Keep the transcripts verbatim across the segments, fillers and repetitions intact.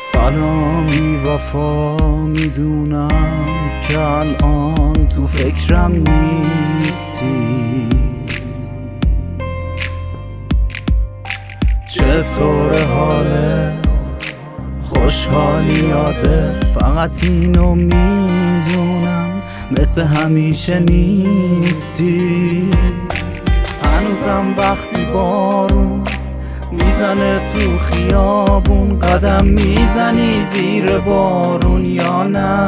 سلامی وفا، میدونم که الان تو فکرم نیستی. چطور حالت؟ خوشحالی یاده؟ فقط اینو میدونم مثل همیشه نیستی. هنوزم وقتی بارون میزنه تو خیابون قدم میزنی زیر بارون یا نه؟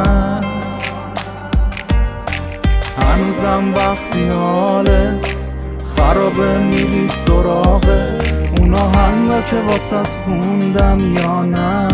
هنوزم وقتی حالت خرابه میری سراغ اون آهنگا که واسط خوندم یا نه؟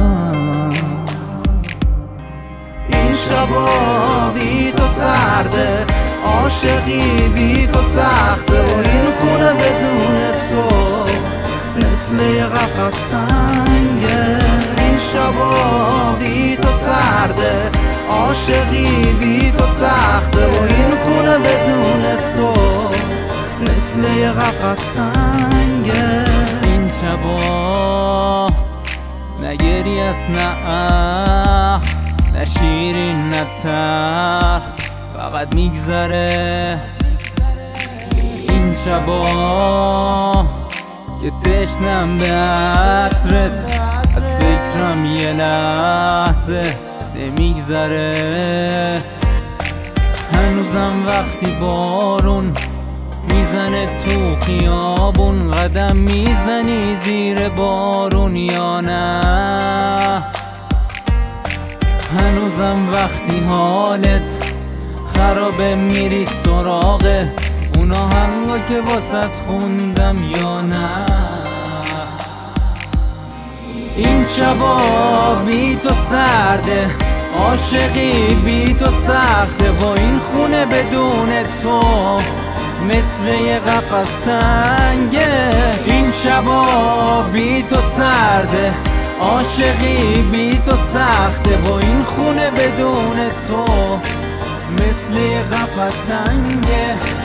این شبا بی تو سرده، عاشقی بی تو سخته و این خونه بدون تو مثل یه قفس تنگه. این شبا بی تو سرده، عاشقی بی تو سخته و این خونه بدون تو مثل یه قفس تنگه. این شبا نه گری است نه اخ، نه شیرین نه تلخ، فقط میگذره. این شبا که تشنم به عطرت از فکرم یه لحظه نمیگذره. هنوزم وقتی بارون میزنه تو خیابون قدم میزنی زیر بارون یا نه؟ هنوزم وقتی حالت خرابه میری سراغ اون آهنگا که واسط خوندم یا نه؟ این شبا بی تو سرده، عاشقی بی تو سخته و این خونه بدون تو مثل یه قفس تنگه. این شبا بی تو سرده، عاشقی بی تو سخته و این خونه بدون تو مثل یه قفس تنگه.